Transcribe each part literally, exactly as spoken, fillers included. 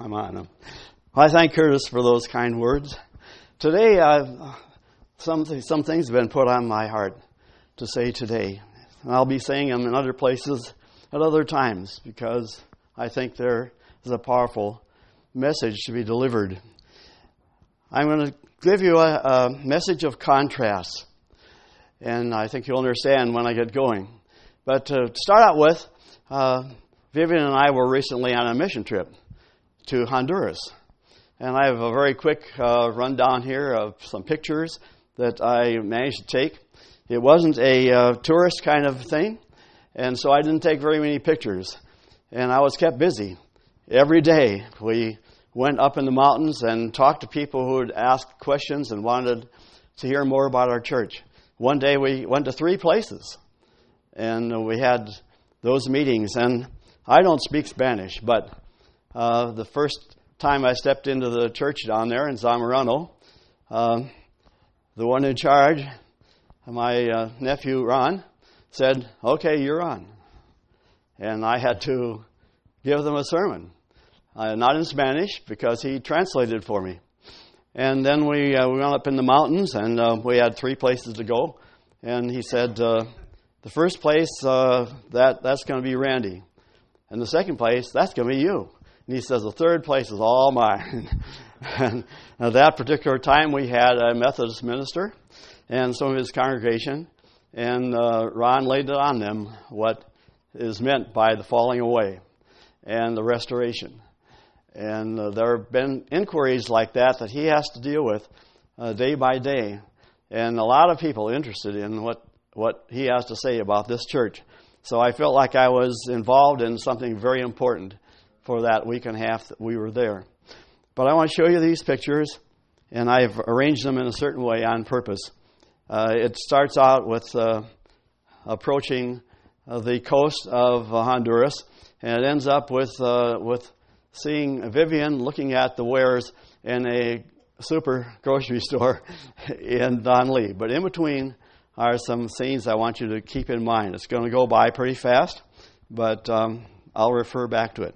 I'm on them. I thank Curtis for those kind words. Today, I've, some, some things have been put on my heart to say today. And I'll be saying them in other places at other times because I think there is a powerful message to be delivered. I'm going to give you a, a message of contrast. And I think you'll understand when I get going. But to start out with, uh, Vivian and I were recently on a mission trip to Honduras. And I have a very quick uh, rundown here of some pictures that I managed to take. It wasn't a uh, tourist kind of thing, and so I didn't take very many pictures. And I was kept busy. Every day we went up in the mountains and talked to people who would ask questions and wanted to hear more about our church. One day we went to three places, and we had those meetings. And I don't speak Spanish, but uh, the first time I stepped into the church down there in Zamorano, um, the one in charge, my uh, nephew Ron, said, "Okay, you're on." And I had to give them a sermon, uh, not in Spanish, because he translated for me. And then we uh, we went up in the mountains, and uh, we had three places to go. And he said, uh, the first place, uh, that that's going to be Randy. And the second place, that's going to be you. And he says, the third place is all mine. And at that particular time, we had a Methodist minister and some of his congregation. And uh, Ron laid it on them what is meant by the falling away and the restoration. And uh, there have been inquiries like that that he has to deal with uh, day by day. And a lot of people interested in what, what he has to say about this church. So I felt like I was involved in something very important for that week and a half that we were there. But I want to show you these pictures, and I've arranged them in a certain way on purpose. Uh, it starts out with uh, approaching uh, the coast of uh, Honduras, and it ends up with uh, with seeing Vivian looking at the wares in a super grocery store in Don Lee. But in between are some scenes I want you to keep in mind. It's going to go by pretty fast, but um, I'll refer back to it.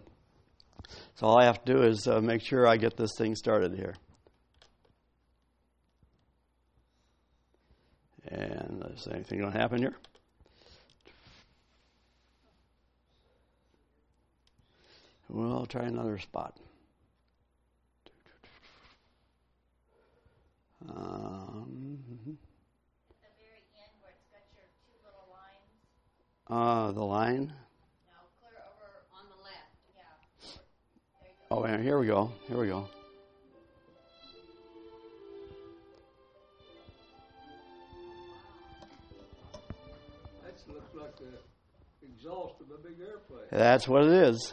So all I have to do is uh, make sure I get this thing started here. And is anything going to happen here? We'll try another spot. Um, At the very end where it's got your two little lines. uh, the line. No, clear over on the left. Yeah. There you go. Oh, and here we go. Here we go. That looks like the exhaust of a big airplane. That's what it is.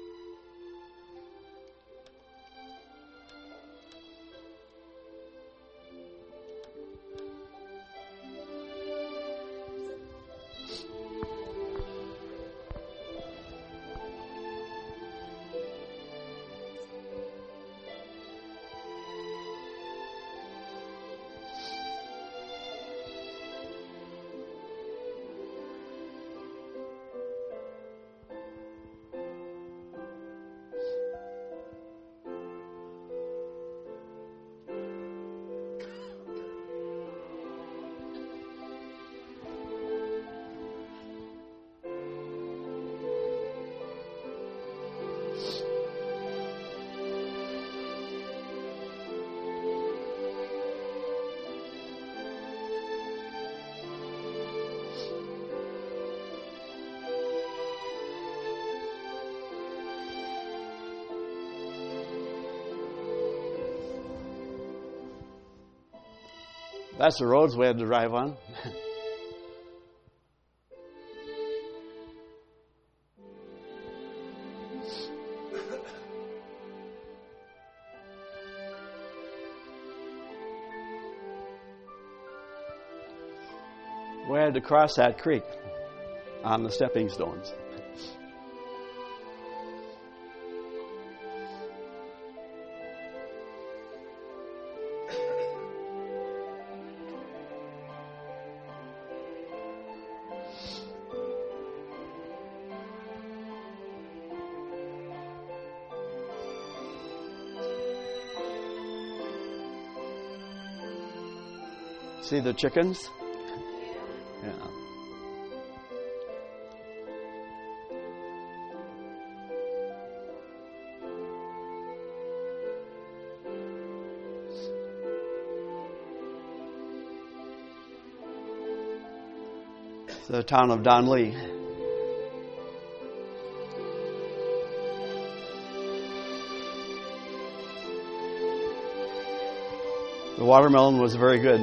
That's the roads we had to drive on. We had to cross that creek on the stepping stones. See the chickens? Yeah. It's the town of Donley. The watermelon was very good.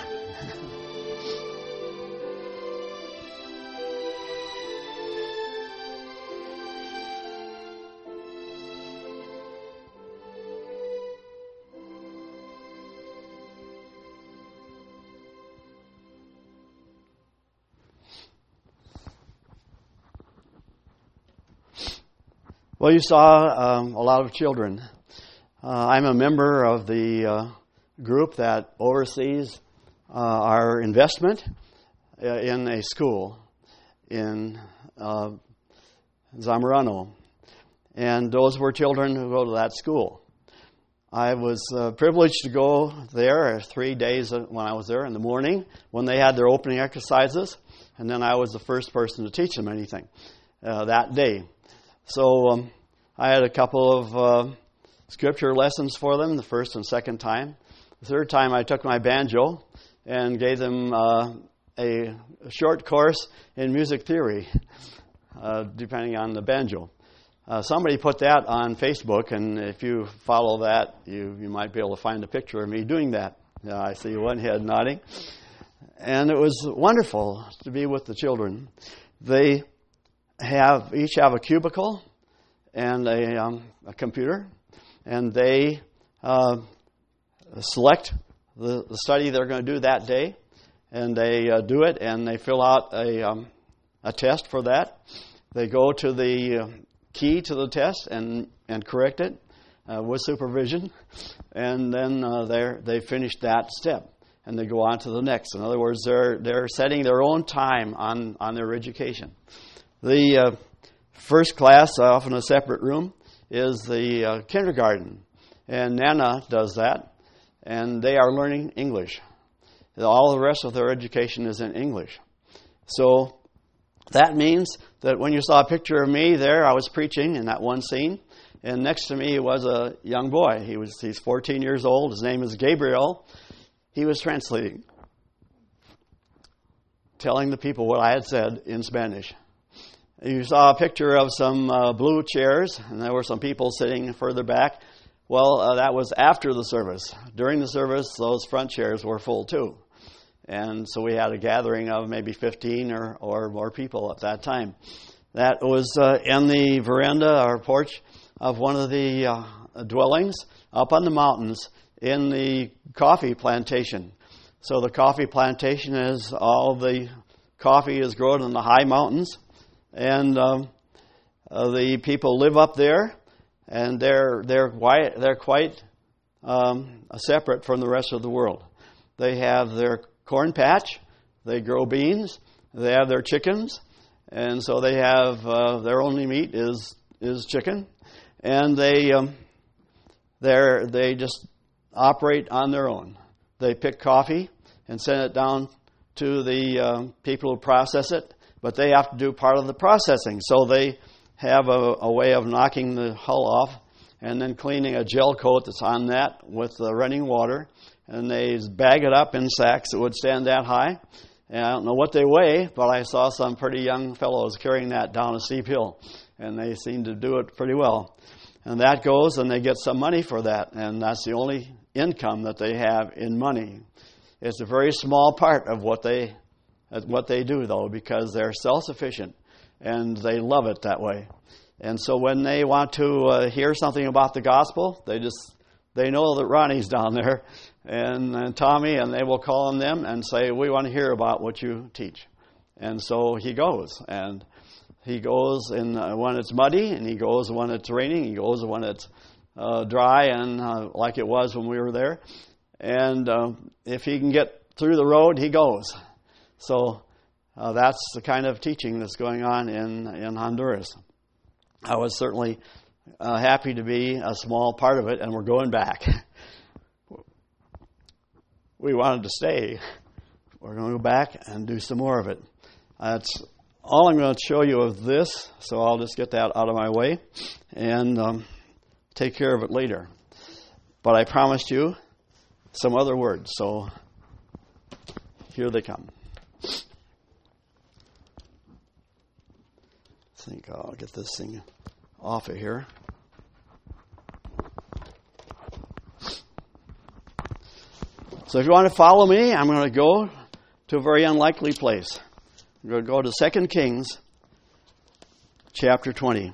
Well, you saw um, a lot of children. Uh, I'm a member of the uh, group that oversees uh, our investment uh, in a school in uh, Zamorano. And those were children who go to that school. I was uh, privileged to go there three days when I was there in the morning when they had their opening exercises, and then I was the first person to teach them anything uh, that day. So um, I had a couple of uh, scripture lessons for them the first and second time. The third time I took my banjo and gave them uh, a short course in music theory, uh, depending on the banjo. Uh, somebody put that on Facebook, and if you follow that, you, you might be able to find a picture of me doing that. Uh, I see one head nodding. And it was wonderful to be with the children. They have each have a cubicle and a, um, a computer, and they uh, select the, the study they're going to do that day, and they uh, do it, and they fill out a, um, a test for that. They go to the uh, key to the test and, and correct it uh, with supervision, and then uh, they they finish that step, and they go on to the next. In other words, they're they're setting their own time on, on their education. The uh, first class, uh, off in a separate room, is the uh, kindergarten, and Nana does that, and they are learning English. All the rest of their education is in English. So that means that when you saw a picture of me there, I was preaching in that one scene, and next to me was a young boy. He was he's fourteen years old. His name is Gabriel. He was translating, telling the people what I had said in Spanish. You saw a picture of some uh, blue chairs, and there were some people sitting further back. Well, uh, that was after the service. During the service, those front chairs were full too. And so we had a gathering of maybe fifteen or, or more people at that time. That was uh, in the veranda or porch of one of the uh, dwellings up on the mountains in the coffee plantation. So the coffee plantation is all the coffee is grown in the high mountains. And um, uh, the people live up there, and they're they're quite they're quite um, separate from the rest of the world. They have their corn patch, they grow beans, they have their chickens, and so they have uh, their only meat is is chicken, and they um, they they just operate on their own. They pick coffee and send it down to the um, people who process it. But they have to do part of the processing. So they have a, a way of knocking the hull off and then cleaning a gel coat that's on that with the running water. And they bag it up in sacks that would stand that high. And I don't know what they weigh, but I saw some pretty young fellows carrying that down a steep hill. And they seem to do it pretty well. And that goes, and they get some money for that. And that's the only income that they have in money. It's a very small part of what they That's what they do, though, because they're self-sufficient, and they love it that way. And so when they want to uh, hear something about the gospel, they just they know that Ronnie's down there and, and Tommy, and they will call on them and say, we want to hear about what you teach. And so he goes, and he goes in, uh, when it's muddy, and he goes when it's raining, he goes when it's uh, dry, and uh, like it was when we were there. And uh, if he can get through the road, he goes. So uh, that's the kind of teaching that's going on in, in Honduras. I was certainly uh, happy to be a small part of it, and we're going back. We wanted to stay, we're going to go back and do some more of it. That's all I'm going to show you of this, so I'll just get that out of my way and um, take care of it later. But I promised you some other words, so here they come. I think I'll get this thing off of here. So if you want to follow me, I'm going to go to a very unlikely place. I'm going to go to Second Kings chapter twenty.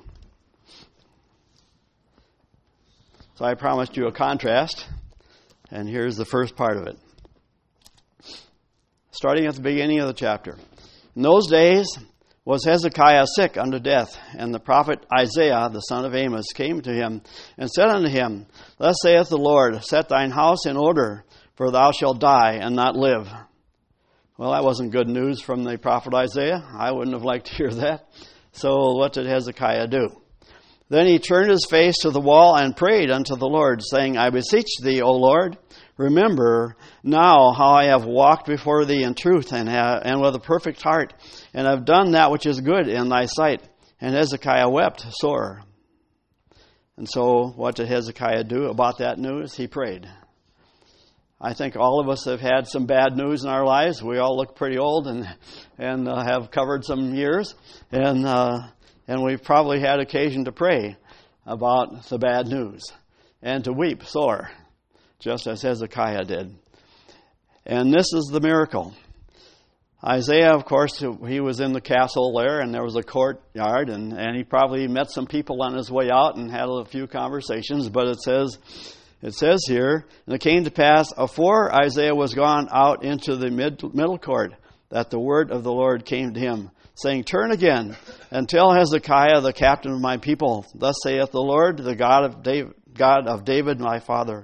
So I promised you a contrast, and here's the first part of it. Starting at the beginning of the chapter. In those days was Hezekiah sick unto death, and the prophet Isaiah, the son of Amos, came to him and said unto him, Thus saith the Lord, Set thine house in order, for thou shalt die and not live. Well, that wasn't good news from the prophet Isaiah. I wouldn't have liked to hear that. So what did Hezekiah do? Then he turned his face to the wall and prayed unto the Lord, saying, I beseech thee, O Lord, remember now how I have walked before thee in truth and, have, and with a perfect heart, and have done that which is good in thy sight. And Hezekiah wept sore. And so what did Hezekiah do about that news? He prayed. I think all of us have had some bad news in our lives. We all look pretty old and and uh, have covered some years. And uh, and we've probably had occasion to pray about the bad news and to weep sore, just as Hezekiah did. And this is the miracle. Isaiah, of course, he was in the castle there, and there was a courtyard, and, and he probably met some people on his way out and had a few conversations. But it says... It says here, and it came to pass, afore Isaiah was gone out into the mid, middle court, that the word of the Lord came to him, saying, Turn again, and tell Hezekiah, the captain of my people, Thus saith the Lord, the God of David, God of David my father,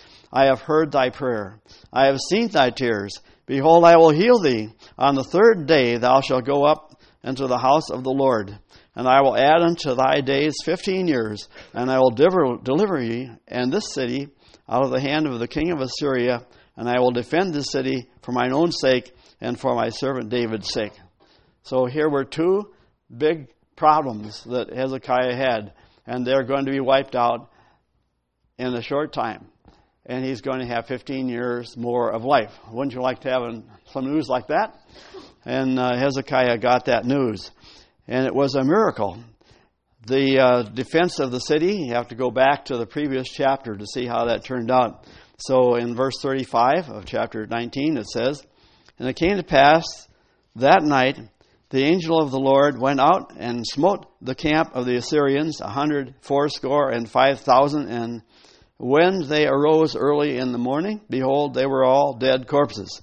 I have heard thy prayer. I have seen thy tears. Behold, I will heal thee. On the third day thou shalt go up into the house of the Lord. And I will add unto thy days fifteen years, and I will deliver, deliver ye and this city out of the hand of the king of Assyria, and I will defend this city for mine own sake and for my servant David's sake. So here were two big problems that Hezekiah had, and they're going to be wiped out in a short time. And he's going to have fifteen years more of life. Wouldn't you like to have some news like that? And uh, Hezekiah got that news. And it was a miracle. The uh, defense of the city, you have to go back to the previous chapter to see how that turned out. So in verse thirty-five of chapter nineteen, it says, And it came to pass that night, the angel of the Lord went out and smote the camp of the Assyrians, a hundred fourscore and five thousand. And when they arose early in the morning, behold, they were all dead corpses.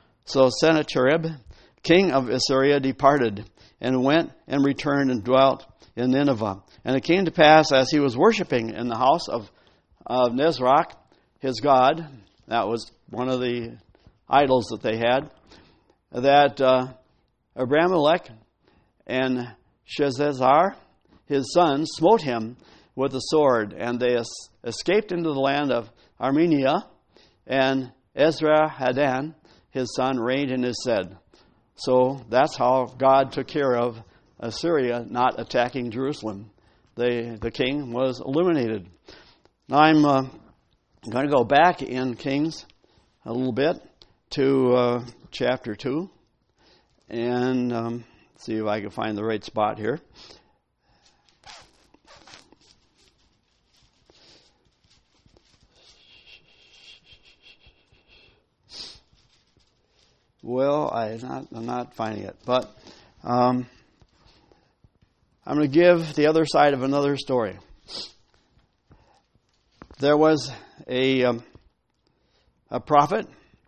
So Sennacherib, king of Assyria, departed, and went and returned and dwelt in Nineveh. And it came to pass, as he was worshiping in the house of, of Nisroch, his god, that was one of the idols that they had, that uh, Abramelech and Sheshazar, his son, smote him with a sword, and they es- escaped into the land of Armenia, and Esarhaddon, his son, reigned in his stead. So that's how God took care of Assyria not attacking Jerusalem. They, the king was eliminated. Now I'm uh, going to go back in Kings a little bit to uh, chapter two and um, see if I can find the right spot here. Well, I not, I'm not finding it, but um, I'm going to give the other side of another story. There was a um, a prophet,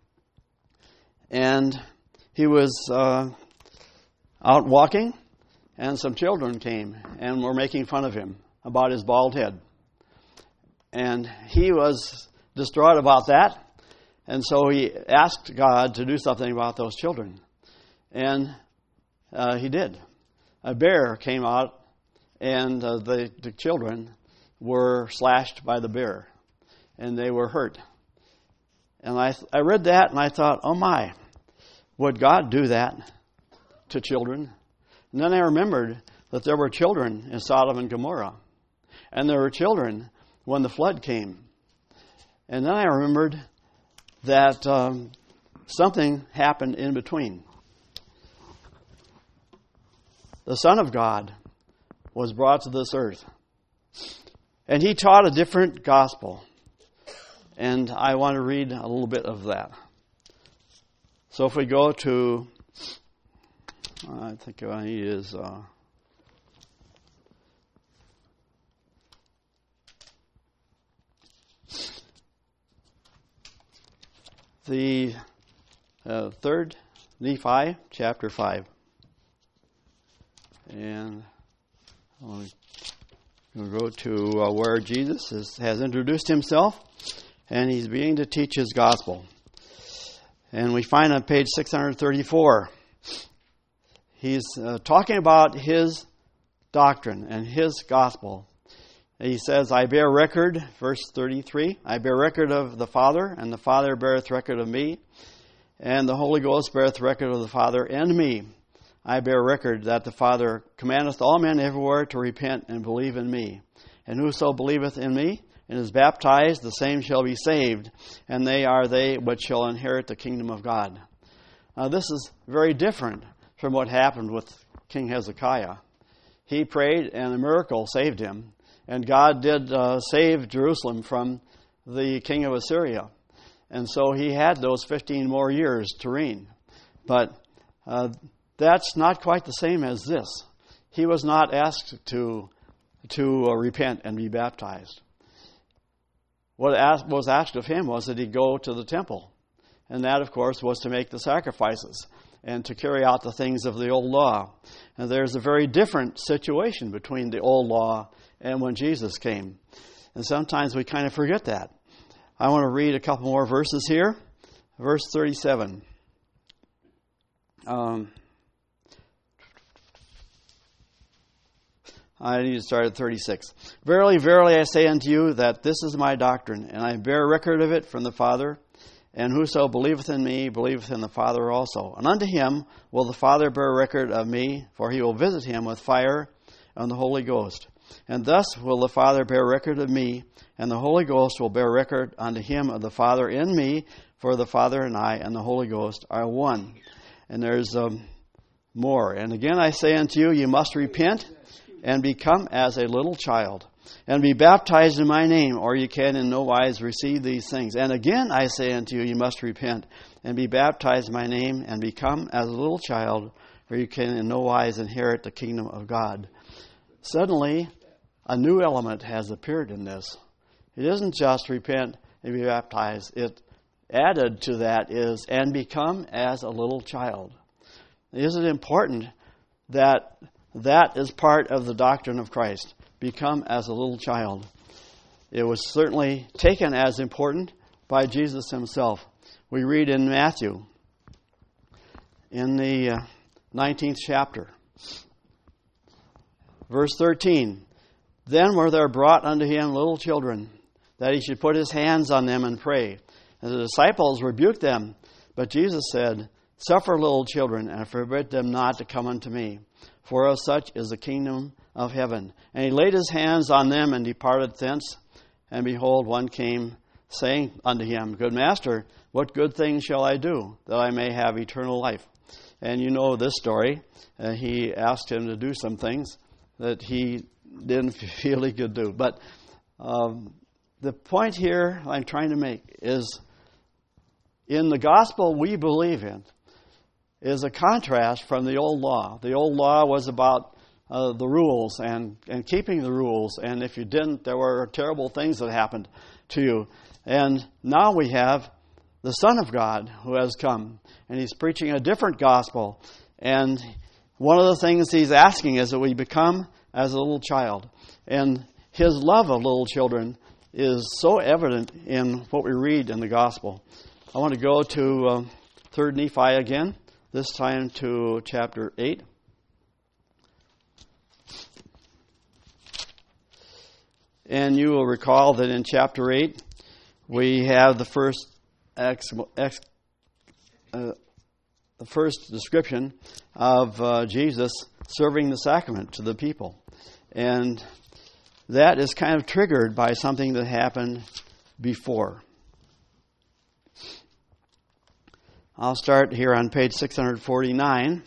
and he was uh, out walking, and some children came and were making fun of him about his bald head. And he was distraught about that. And so he asked God to do something about those children. And uh, he did. A bear came out, and uh, the, the children were slashed by the bear, and they were hurt. And I I read that, and I thought, oh my, would God do that to children? And then I remembered that there were children in Sodom and Gomorrah. And there were children when the flood came. And then I remembered that um, something happened in between. The Son of God was brought to this earth. And he taught a different gospel. And I want to read a little bit of that. So if we go to, I think what I need is, uh, the uh, third Nephi, chapter five. And we'll go to uh, where Jesus is, has introduced himself, and he's beginning to teach his gospel. And we find on page six hundred thirty-four, he's uh, talking about his doctrine and his gospel. And he says, I bear record, verse thirty-three, I bear record of the Father, and the Father beareth record of me, and the Holy Ghost beareth record of the Father and me. I bear record that the Father commandeth all men everywhere to repent and believe in me. And whoso believeth in me and is baptized, the same shall be saved, and they are they which shall inherit the kingdom of God. Now this is very different from what happened with King Hezekiah. He prayed and a miracle saved him. And God did uh, save Jerusalem from the king of Assyria. And so he had those fifteen more years to reign. But uh, that's not quite the same as this. He was not asked to, to uh, repent and be baptized. What asked, was asked of him was that he go to the temple. And that, of course, was to make the sacrifices and to carry out the things of the old law. And there's a very different situation between the old law and when Jesus came. And sometimes we kind of forget that. I want to read a couple more verses here. Verse thirty-seven. Um, I need to start at thirty-six. Verily, verily, I say unto you that this is my doctrine, and I bear record of it from the Father. And whoso believeth in me, believeth in the Father also. And unto him will the Father bear record of me, for he will visit him with fire and the Holy Ghost. And thus will the Father bear record of me, and the Holy Ghost will bear record unto him of the Father in me, for the Father and I and the Holy Ghost are one. And there's um, more. And again I say unto you, you must repent and become as a little child, and be baptized in my name, or you can in no wise receive these things. And again I say unto you, you must repent and be baptized in my name, and become as a little child, or you can in no wise inherit the kingdom of God. Suddenly, a new element has appeared in this. It isn't just repent and be baptized. It added to that is, and become as a little child. Isn't it important that that is part of the doctrine of Christ? Become as a little child. It was certainly taken as important by Jesus himself. We read in Matthew, in the uh, nineteenth chapter, verse thirteen, Then were there brought unto him little children, that he should put his hands on them and pray. And the disciples rebuked them. But Jesus said, Suffer little children, and forbid them not to come unto me, for of such is the kingdom of heaven. And he laid his hands on them and departed thence. And behold, one came, saying unto him, Good master, what good thing shall I do, that I may have eternal life? And you know this story. Uh, he asked him to do some things that he didn't feel he could do. But um, the point here I'm trying to make is, in the gospel we believe in, is a contrast from the old law. The old law was about uh, the rules and, and keeping the rules. And if you didn't, there were terrible things that happened to you. And now we have the Son of God who has come. And he's preaching a different gospel. And one of the things he's asking is that we become as a little child. And his love of little children is so evident in what we read in the gospel. I want to go to uh, third Nephi again, this time to chapter eight. And you will recall that in chapter eight, we have the first ex, ex, uh, the first description of uh, Jesus serving the sacrament to the people. And that is kind of triggered by something that happened before. I'll start here on page six forty-nine.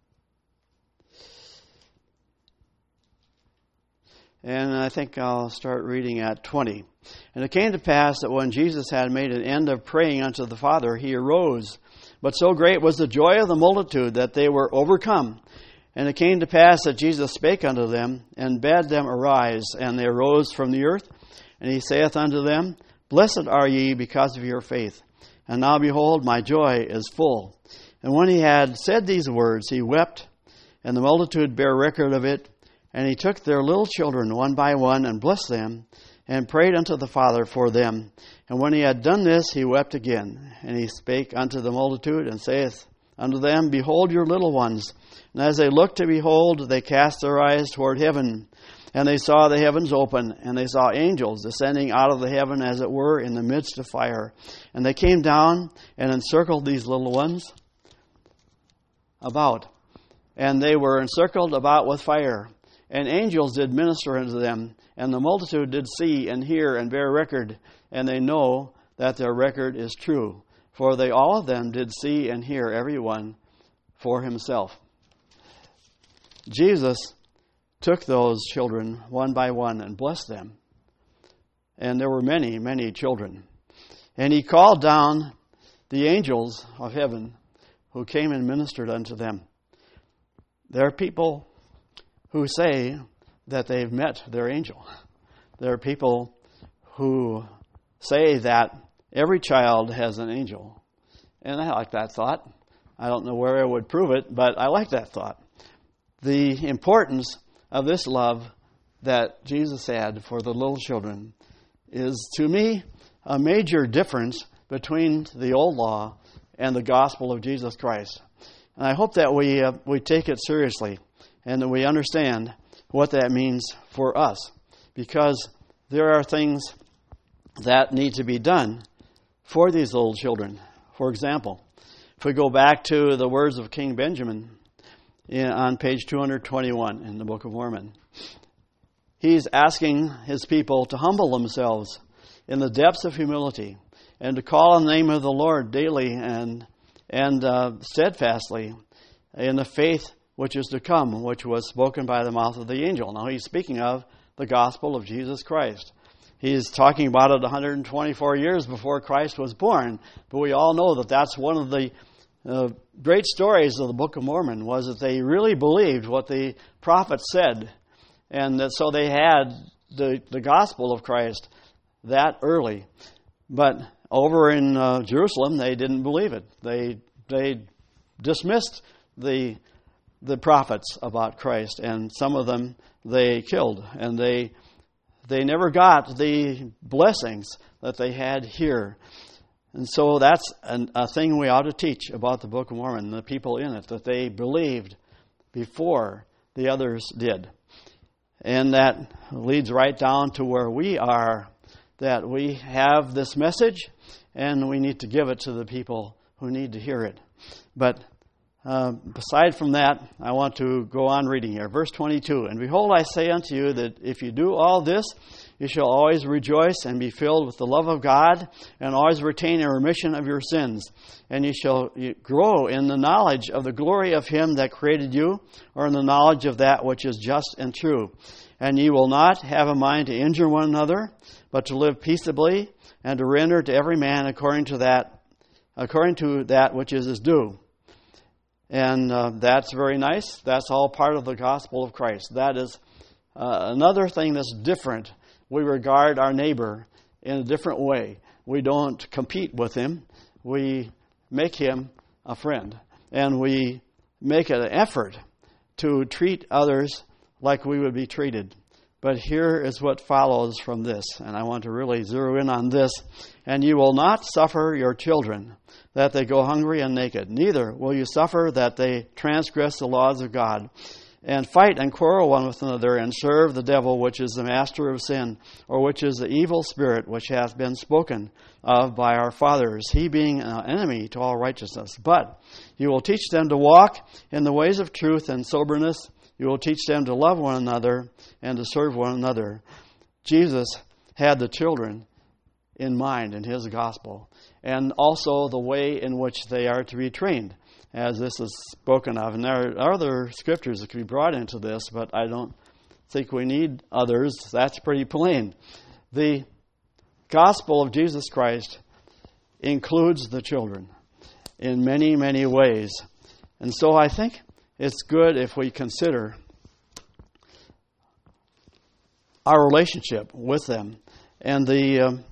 And I think I'll start reading at twenty. And it came to pass that when Jesus had made an end of praying unto the Father, he arose. But so great was the joy of the multitude that they were overcome. And it came to pass that Jesus spake unto them, and bade them arise. And they arose from the earth. And he saith unto them, Blessed are ye because of your faith. And now behold, my joy is full. And when he had said these words, he wept, and the multitude bare record of it. And he took their little children one by one, and blessed them, and prayed unto the Father for them. And when he had done this, he wept again. And he spake unto the multitude, and saith unto them, Behold your little ones. And as they looked to behold, they cast their eyes toward heaven. And they saw the heavens open, and they saw angels descending out of the heaven, as it were, in the midst of fire. And they came down and encircled these little ones about. And they were encircled about with fire. And angels did minister unto them. And the multitude did see and hear and bear record. And they know that their record is true. For they all of them did see and hear, every one for himself. Jesus took those children one by one and blessed them. And there were many, many children. And he called down the angels of heaven who came and ministered unto them. There are people who say that they've met their angel. There are people who say that every child has an angel. And I like that thought. I don't know where I would prove it, but I like that thought. The importance of this love that Jesus had for the little children is, to me, a major difference between the old law and the gospel of Jesus Christ. And I hope that we uh, we take it seriously and that we understand what that means for us, because there are things that need to be done for these little children. For example, if we go back to the words of King Benjamin in, on page two twenty-one in the Book of Mormon, he's asking his people to humble themselves in the depths of humility and to call on the name of the Lord daily and and uh, steadfastly in the faith which is to come, which was spoken by the mouth of the angel. Now he's speaking of the gospel of Jesus Christ. He's talking about it one hundred twenty-four years before Christ was born, but we all know that that's one of the uh, great stories of the Book of Mormon, was that they really believed what the prophets said, and that so they had the, the gospel of Christ that early. But over in uh, Jerusalem, they didn't believe it. They they dismissed the the prophets about Christ, and some of them they killed, and they they never got the blessings that they had here. And so that's an, a thing we ought to teach about the Book of Mormon, the people in it, that they believed before the others did. And that leads right down to where we are, that we have this message and we need to give it to the people who need to hear it. But uh, aside from that, I want to go on reading here. Verse twenty-two, And behold, I say unto you that if you do all this, you shall always rejoice and be filled with the love of God, and always retain a remission of your sins. And you shall grow in the knowledge of the glory of Him that created you, or in the knowledge of that which is just and true. And ye will not have a mind to injure one another, but to live peaceably, and to render to every man according to that, according to that which is his due. And uh, that's very nice. That's all part of the gospel of Christ. That is uh, another thing that's different. We regard our neighbor in a different way. We don't compete with him. We make him a friend. And we make an effort to treat others like we would be treated. But here is what follows from this, and I want to really zero in on this. And you will not suffer your children that they go hungry and naked, neither will you suffer that they transgress the laws of God. and fight and quarrel one with another, and serve the devil, which is the master of sin, or which is the evil spirit which hath been spoken of by our fathers, he being an enemy to all righteousness. But you will teach them to walk in the ways of truth and soberness. You will teach them to love one another and to serve one another. Jesus had the children in mind in his gospel, and also the way in which they are to be trained, as this is spoken of. And there are other scriptures that can be brought into this, but I don't think we need others. That's pretty plain. The gospel of Jesus Christ includes the children in many, many ways. And so I think it's good if we consider our relationship with them and the um,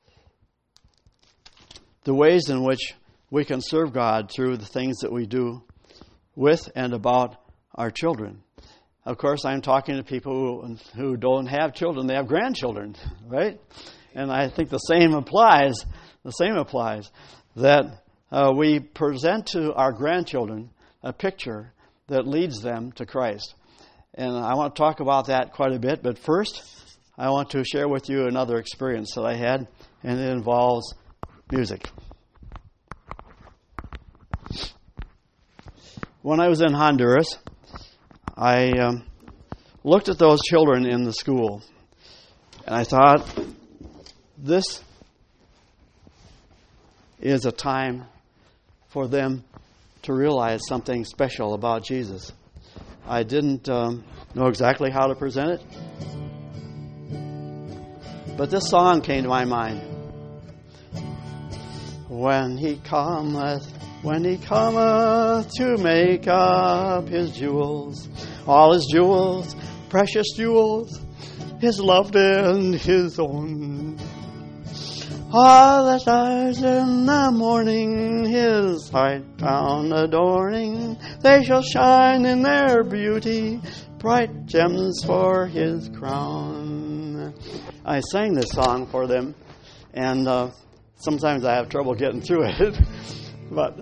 the ways in which we can serve God through the things that we do with and about our children. Of course, I'm talking to people who, who don't have children. They have grandchildren, right? And I think the same applies. The same applies that uh, we present to our grandchildren a picture that leads them to Christ. And I want to talk about that quite a bit. But first, I want to share with you another experience that I had, and it involves music. When I was in Honduras, I um, looked at those children in the school, and I thought, this is a time for them to realize something special about Jesus. I didn't um, know exactly how to present it, but this song came to my mind. When he cometh, when he cometh to make up his jewels, all his jewels, precious jewels, his loved and his own. All the stars in the morning, his white crown adorning, they shall shine in their beauty, bright gems for his crown. I sang this song for them, and uh, sometimes I have trouble getting through it, but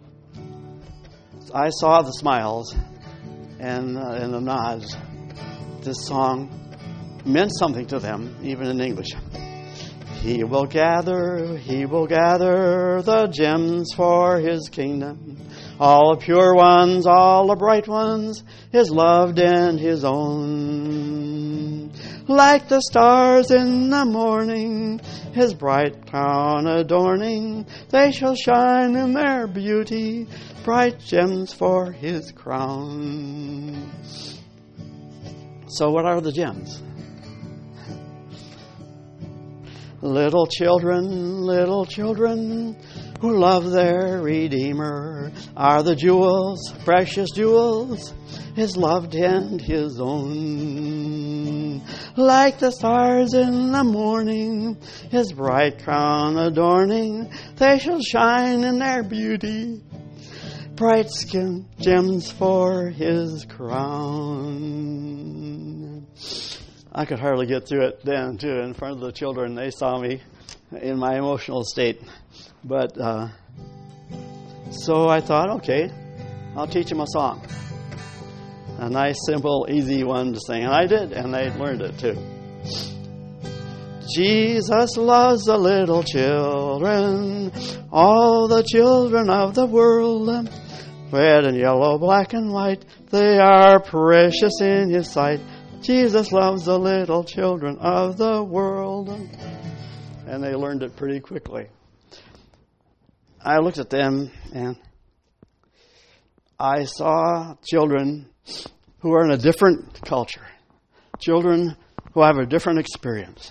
I saw the smiles and, uh, and the nods. This song meant something to them, even in English. He will gather, he will gather the gems for his kingdom, all the pure ones, all the bright ones, his loved and his own. Like the stars in the morning, his bright crown adorning, they shall shine in their beauty, bright gems for his crown. So what are the gems? Little children, little children who love their Redeemer are the jewels, precious jewels, his loved and his own. Like the stars in the morning, his bright crown adorning, they shall shine in their beauty, bright skin gems for his crown. I could hardly get through it then, too, in front of the children. They saw me in my emotional state. But, uh, so I thought, okay, I'll teach them a song. A nice, simple, easy one to sing. And I did, and they learned it, too. Jesus loves the little children, all the children of the world. Red and yellow, black and white, they are precious in his sight. Jesus loves the little children of the world. And they learned it pretty quickly. I looked at them and I saw children who are in a different culture. Children who have a different experience.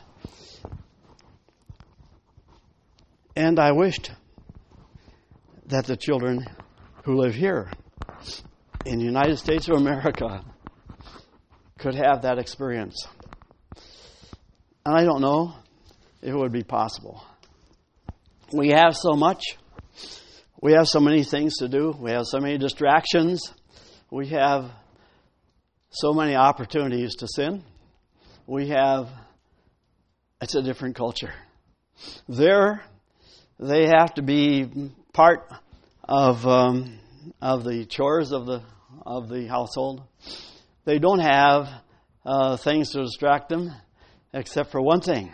And I wished that the children who live here in the United States of America could have that experience. And I don't know if it would be possible. We have so much. We have so many things to do. We have so many distractions. We have so many opportunities to sin. We have, it's a different culture. There, they have to be part of um, of the chores of the of the household. they don't have uh, things to distract them except for one thing.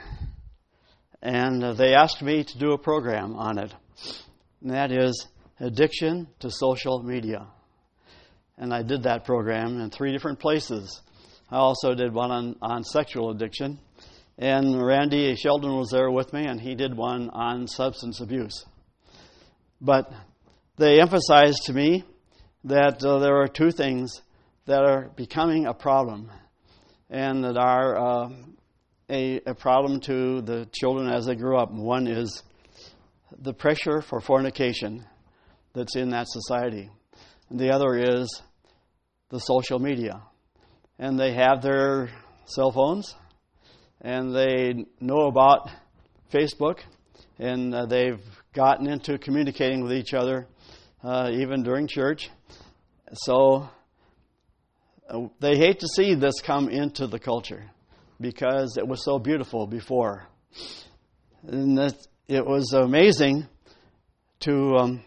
And uh, they asked me to do a program on it. And that is addiction to social media. And I did that program in three different places. I also did one on, on sexual addiction. And Randy Sheldon was there with me, and he did one on substance abuse. But they emphasized to me that uh, there are two things that are becoming a problem, and that are uh, a, a problem to the children as they grow up. One is the pressure for fornication that's in that society. And the other is the social media. And they have their cell phones, and they know about Facebook, and uh, they've gotten into communicating with each other uh, even during church. So uh, they hate to see this come into the culture because it was so beautiful before. And that it was amazing to um,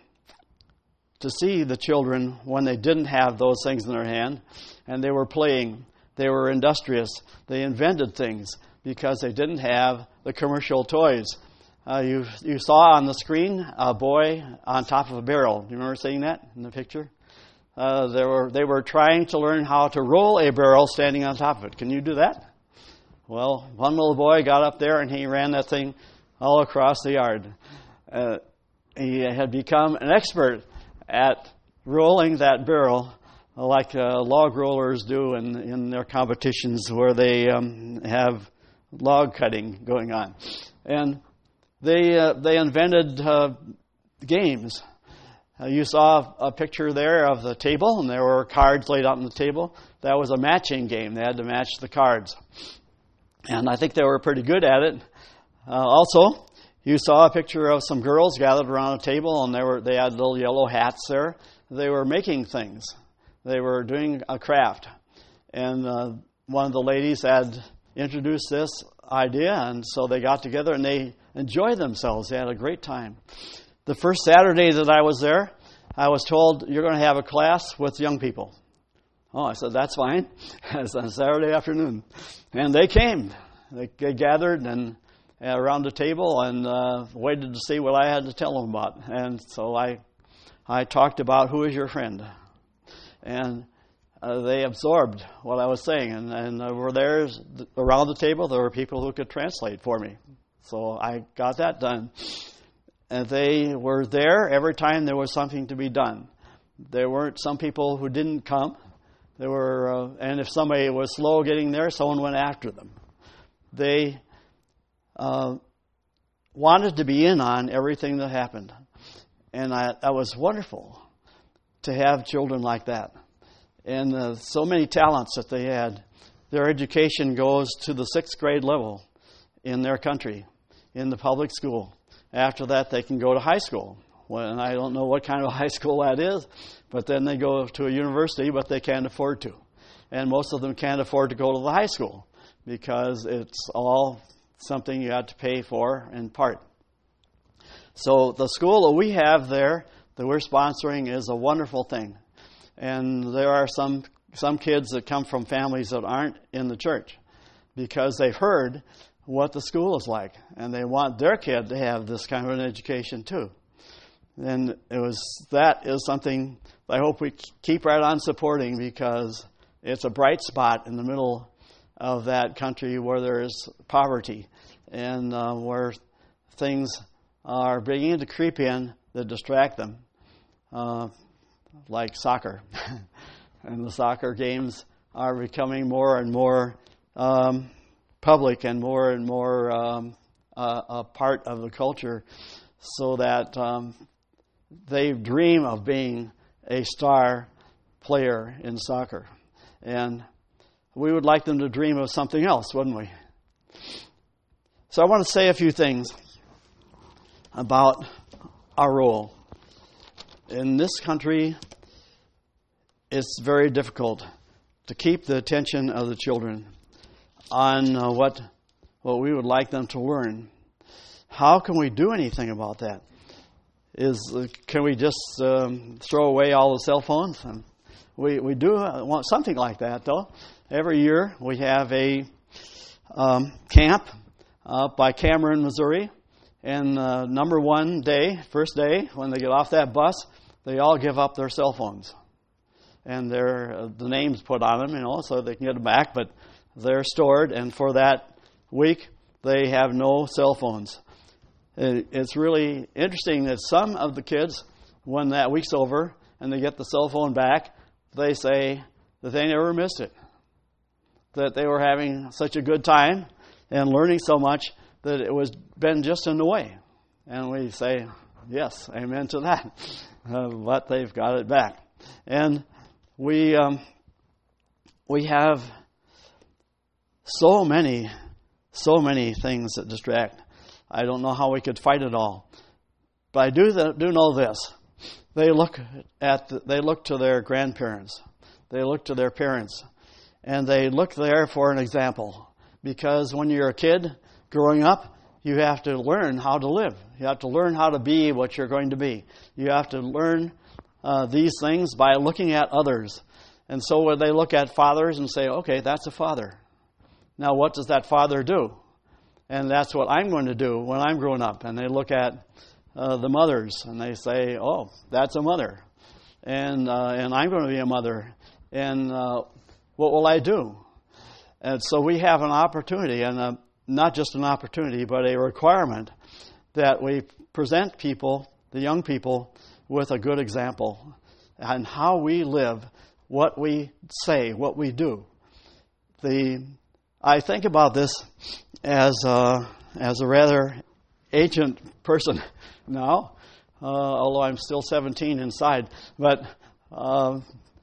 to see the children when they didn't have those things in their hand, and they were playing. They were industrious. They invented things because they didn't have the commercial toys. Uh, you you saw on the screen a boy on top of a barrel. Do you remember seeing that in the picture? Uh, they were they were trying to learn how to roll a barrel standing on top of it. Can you do that? Well, one little boy got up there and he ran that thing all across the yard. Uh, he had become an expert at rolling that barrel like uh, log rollers do in, in their competitions where they um, have log cutting going on. And they uh, they invented uh, games. Uh, you saw a picture there of the table, and there were cards laid out on the table. That was a matching game. They had to match the cards. And I think they were pretty good at it. Uh, also, you saw a picture of some girls gathered around a table, and they were they had little yellow hats there. They were making things. They were doing a craft. And uh, one of the ladies had introduced this idea, and so they got together and they enjoyed themselves. They had a great time. The first Saturday that I was there, I was told, you're going to have a class with young people. Oh, I said, that's fine. It's on Saturday afternoon. And they came. They, they gathered and uh, around the table and uh, waited to see what I had to tell them about. And so I, I talked about who is your friend. And uh, they absorbed what I was saying. And, and uh, were there around the table, there were people who could translate for me. So I got that done. And they were there every time there was something to be done. There weren't some people who didn't come. There were, uh, and if somebody was slow getting there, someone went after them. They uh, wanted to be in on everything that happened. And I, that was wonderful to have children like that. And uh, so many talents that they had. Their education goes to the sixth grade level in their country, in the public school. After that, they can go to high school. Well, and I don't know what kind of high school that is, but then they go to a university, but they can't afford to. And most of them can't afford to go to the high school because it's all something you have to pay for in part. So the school that we have there that we're sponsoring is a wonderful thing. And there are some some kids that come from families that aren't in the church because they've heard what the school is like, and they want their kid to have this kind of an education too. And it was that is something I hope we keep right on supporting because it's a bright spot in the middle of that country where there is poverty and uh, where things are beginning to creep in that distract them, uh, like soccer. And the soccer games are becoming more and more um, public and more and more um, uh, a part of the culture, so that um, they dream of being a star player in soccer. And we would like them to dream of something else, wouldn't we? So I want to say a few things about our role. In this country, it's very difficult to keep the attention of the children on uh, what what we would like them to learn. How can we do anything about that? Is uh, can we just um, throw away all the cell phones? And we, we do want something like that, though. Every year we have a um, camp up by Cameron, Missouri. And uh, number one day, first day, when they get off that bus, they all give up their cell phones. And their uh, the names put on them, you know, so they can get them back. But they're stored, and for that week, they have no cell phones. It, it's really interesting that some of the kids, when that week's over and they get the cell phone back, they say that they never missed it. That they were having such a good time and learning so much that it was been just in the way. And we say, yes, amen to that. Uh, but they've got it back. And we um, we have so many, so many things that distract. I don't know how we could fight it all. But I do th- do know this. They look at the, they look to their grandparents. They look to their parents. And they look there for an example. Because when you're a kid growing up, you have to learn how to live. You have to learn how to be what you're going to be. You have to learn uh, these things by looking at others. And so when they look at fathers and say, okay, that's a father. Now what does that father do? And that's what I'm going to do when I'm growing up. And they look at uh, the mothers and they say, oh, that's a mother. And uh, and I'm going to be a mother. And uh, what will I do? And so we have an opportunity, and a, not just an opportunity, but a requirement that we present people, the young people, with a good example on how we live, what we say, what we do. The I think about this as a, as a rather ancient person now, uh, although I'm still seventeen inside. But uh,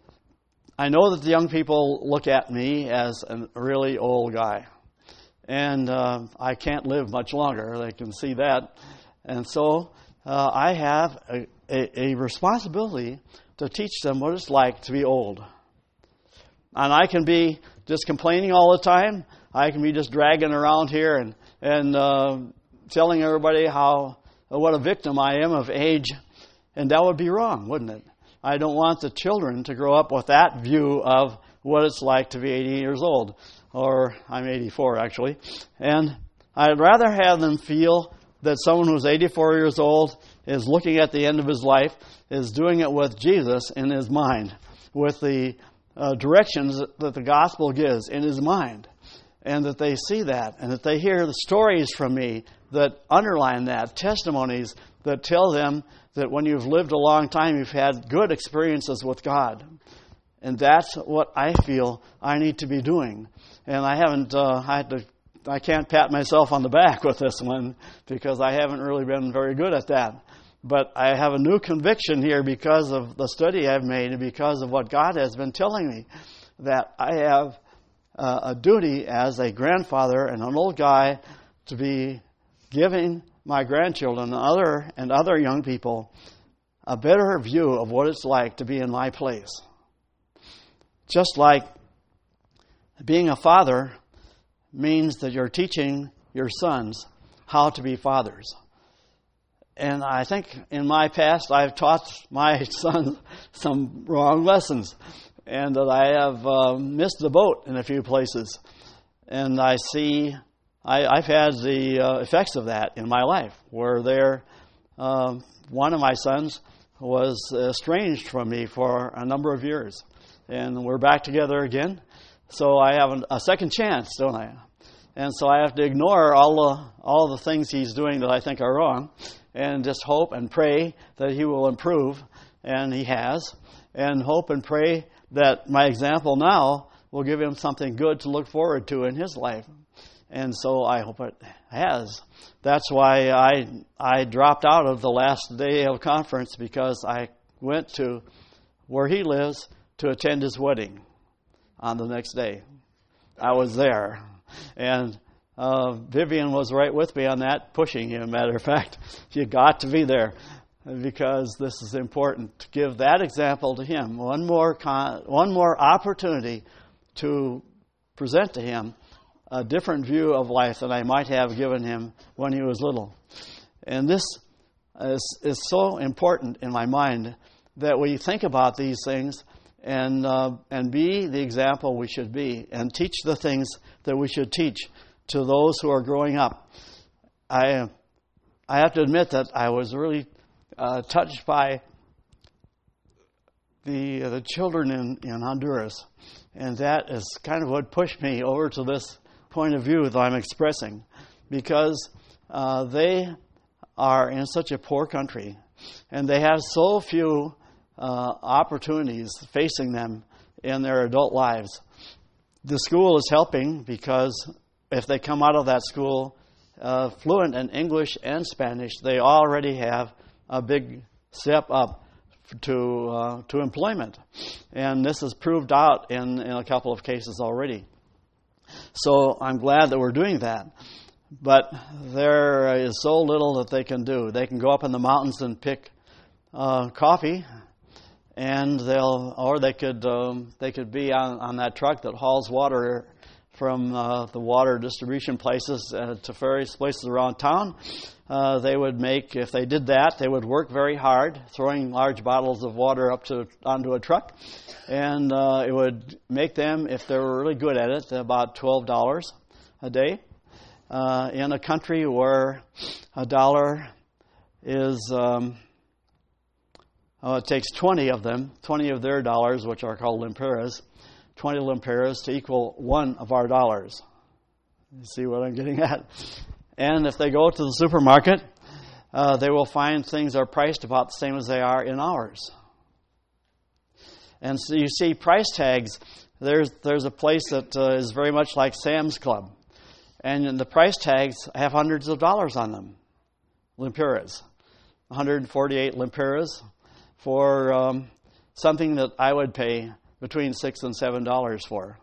I know that the young people look at me as a really old guy. And uh, I can't live much longer. They can see that. And so uh, I have a, a, a responsibility to teach them what it's like to be old. And I can be just complaining all the time. I can be just dragging around here and, and uh, telling everybody how what a victim I am of age. And that would be wrong, wouldn't it? I don't want the children to grow up with that view of what it's like to be eighty years old. Or I'm eighty-four, actually. And I'd rather have them feel that someone who's eighty-four years old is looking at the end of his life, is doing it with Jesus in his mind, with the uh, directions that the gospel gives in his mind, and that they see that, and that they hear the stories from me that underline that, testimonies that tell them that when you've lived a long time, you've had good experiences with God. And that's what I feel I need to be doing. And I haven't, uh, I had to, I can't pat myself on the back with this one because I haven't really been very good at that. But I have a new conviction here because of the study I've made and because of what God has been telling me, that I have uh, a duty as a grandfather and an old guy to be giving my grandchildren and other and other young people a better view of what it's like to be in my place. Just like being a father means that you're teaching your sons how to be fathers. And I think in my past I've taught my sons some wrong lessons, and that I have uh, missed the boat in a few places. And I see I, I've had the uh, effects of that in my life, where there, uh, one of my sons was estranged from me for a number of years. And we're back together again. So I have a second chance, don't I? And so I have to ignore all the all the things he's doing that I think are wrong, and just hope and pray that he will improve, and he has. And hope and pray that my example now will give him something good to look forward to in his life. And so I hope it has. That's why I I dropped out of the last day of conference, because I went to where he lives to attend his wedding on the next day. I was there. And uh, Vivian was right with me on that, pushing him, matter of fact. You got to be there, because this is important to give that example to him. One more con- one more opportunity to present to him a different view of life than I might have given him when he was little. And this is, is so important in my mind that we think about these things and uh, and be the example we should be, and teach the things that we should teach to those who are growing up. I I have to admit that I was really uh, touched by the uh, the children in, in Honduras, and that is kind of what pushed me over to this point of view that I'm expressing, because uh, they are in such a poor country, and they have so few uh, opportunities facing them in their adult lives. The school is helping, because if they come out of that school uh, fluent in English and Spanish, they already have a big step up to uh, to employment, and this is proved out in, in a couple of cases already. So I'm glad that we're doing that. But there is so little that they can do. They can go up in the mountains and pick uh, coffee, and they'll, or they could um, they could be on, on that truck that hauls water from uh, the water distribution places uh, to various places around town. Uh, they would make, if they did that, they would work very hard, throwing large bottles of water up to onto a truck, and uh, it would make them, if they were really good at it, about twelve dollars a day. Uh, in a country where a dollar is, um, oh, it takes twenty of them, twenty of their dollars, which are called lempiras, twenty lempiras to equal one of our dollars. You see what I'm getting at? And if they go to the supermarket, uh, they will find things are priced about the same as they are in ours. And so you see price tags. There's there's a place that uh, is very much like Sam's Club. And the price tags have hundreds of dollars on them, lempiras, one hundred forty-eight lempiras for um, something that I would pay between six and seven dollars for.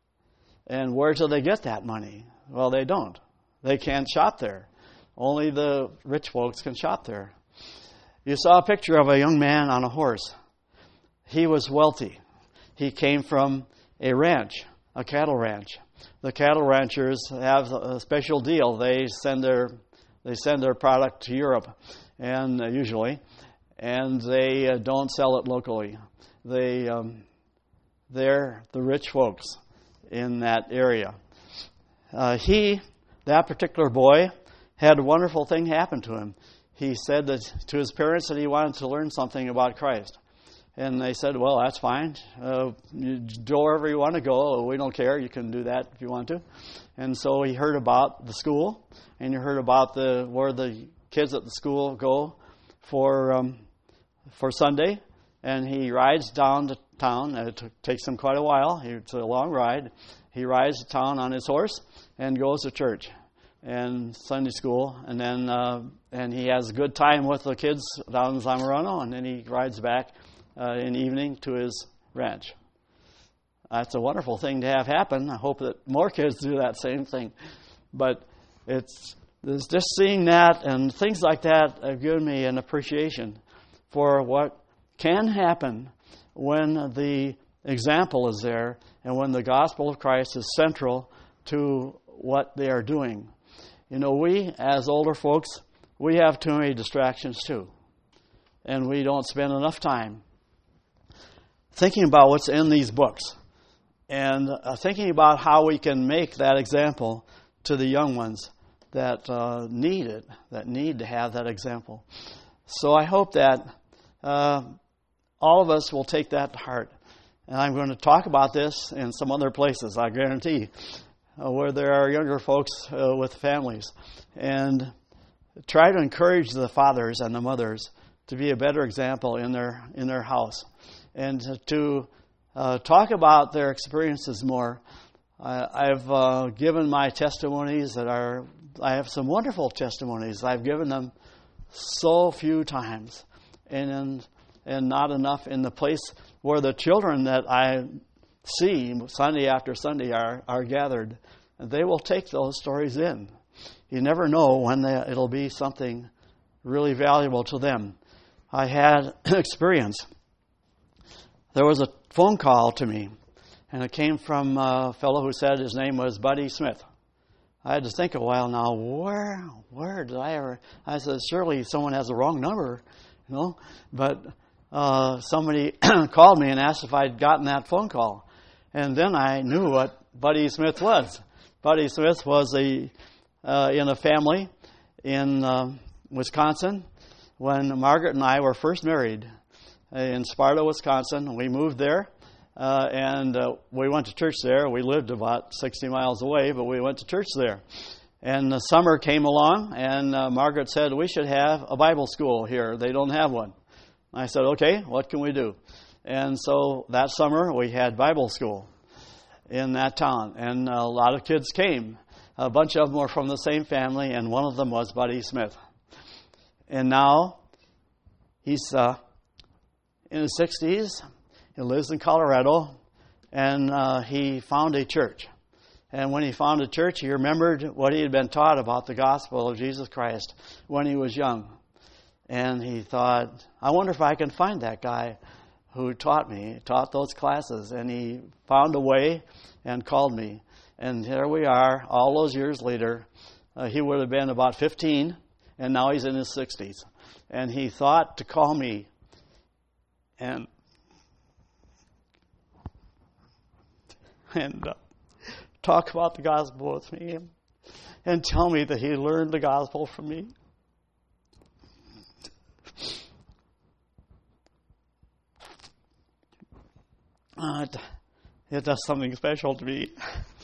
And where do they get that money? Well, they don't. They can't shop there. Only the rich folks can shop there. You saw a picture of a young man on a horse. He was wealthy. He came from a ranch, a cattle ranch. The cattle ranchers have a special deal. They send their they send their product to Europe, and uh, usually, and they uh, don't sell it locally. They um, they're the rich folks in that area. Uh, he, that particular boy, had a wonderful thing happen to him. He said that to his parents that he wanted to learn something about Christ. And they said, well, that's fine. Uh, you go wherever you want to go. We don't care. You can do that if you want to. And so he heard about the school, and he heard about the where the kids at the school go for um, for Sunday. And he rides down to town. It t- takes him quite a while. It's a long ride. He rides to town on his horse and goes to church and Sunday school. And then uh, and he has a good time with the kids down in Zamorano, and then he rides back Uh, in the evening to his ranch. That's a wonderful thing to have happen. I hope that more kids do that same thing. But it's, it's just seeing that and things like that have given me an appreciation for what can happen when the example is there and when the gospel of Christ is central to what they are doing. You know, we as older folks, we have too many distractions too. And we don't spend enough time thinking about what's in these books and uh, thinking about how we can make that example to the young ones that uh, need it, that need to have that example. So I hope that uh, all of us will take that to heart. And I'm going to talk about this in some other places, I guarantee, uh, where there are younger folks uh, with families. And try to encourage the fathers and the mothers to be a better example in their in their house, and to uh, talk about their experiences more. Uh, I've uh, given my testimonies that are, I have some wonderful testimonies. I've given them so few times, and in, and not enough in the place where the children that I see Sunday after Sunday are, are gathered. They will take those stories in. You never know when they, it'll be something really valuable to them. I had an experience. There was a phone call to me, and it came from a fellow who said his name was Buddy Smith. I had to think a while now, where where did I ever... I said, surely someone has the wrong number, you know. But uh, somebody called me and asked if I'd gotten that phone call. And then I knew what Buddy Smith was. Buddy Smith was a uh, in a family in uh, Wisconsin when Margaret and I were first married in Sparta, Wisconsin. We moved there, uh, and uh, we went to church there. We lived about sixty miles away, but we went to church there. And the summer came along, and uh, Margaret said, we should have a Bible school here. They don't have one. I said, okay, what can we do? And so that summer we had Bible school in that town, and a lot of kids came. A bunch of them were from the same family, and one of them was Buddy Smith. And now he's uh, in his sixties. He lives in Colorado, and uh, he found a church. And when he found a church, he remembered what he had been taught about the gospel of Jesus Christ when he was young. And he thought, I wonder if I can find that guy who taught me, taught those classes. And he found a way and called me. And here we are, all those years later. Uh, he would have been about fifteen, and now he's in his sixties. And he thought to call me and and uh, talk about the gospel with me and tell me that he learned the gospel from me. Uh, it, it does something special to me.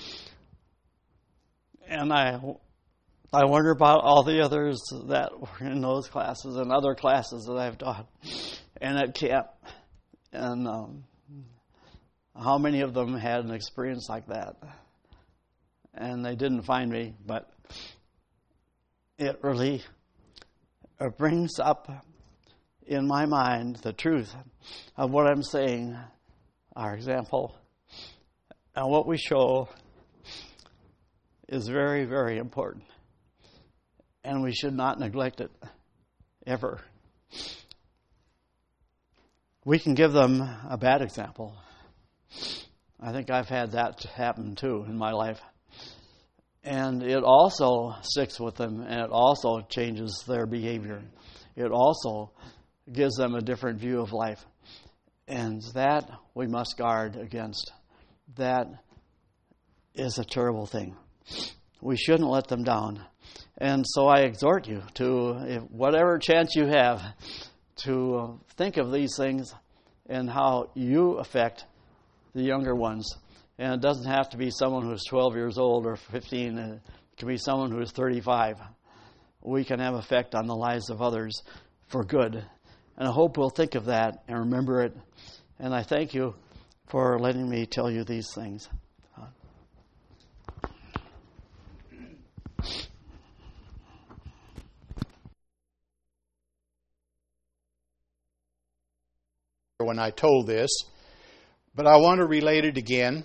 And I, I wonder about all the others that were in those classes and other classes that I've taught and at camp. And um, how many of them had an experience like that. And they didn't find me, but it really it brings up in my mind the truth of what I'm saying, our example, and what we show is very, very important. And we should not neglect it, ever. We can give them a bad example. I think I've had that happen too in my life. And it also sticks with them, and it also changes their behavior. It also gives them a different view of life. And that we must guard against. That is a terrible thing. We shouldn't let them down. And so I exhort you to, if whatever chance you have, to think of these things and how you affect the younger ones. And it doesn't have to be someone who's twelve years old or fifteen. It can be someone who is thirty-five. We can have effect on the lives of others for good. And I hope we'll think of that and remember it. And I thank you for letting me tell you these things. When I told this, but I want to relate it again.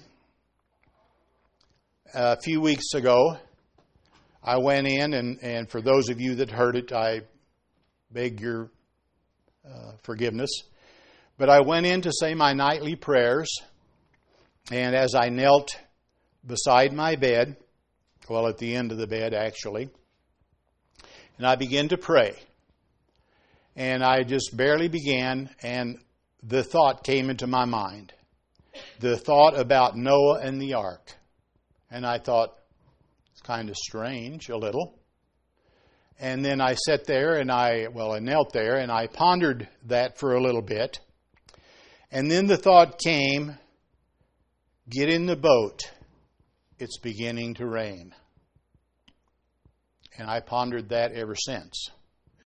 A few weeks ago, I went in, and, and for those of you that heard it, I beg your uh, forgiveness. But I went in to say my nightly prayers, and as I knelt beside my bed, well, at the end of the bed, actually, and I began to pray. And I just barely began, and the thought came into my mind. The thought about Noah and the ark. And I thought, it's kind of strange, a little. And then I sat there and I, well, I knelt there and I pondered that for a little bit. And then the thought came, get in the boat. It's beginning to rain. And I pondered that ever since.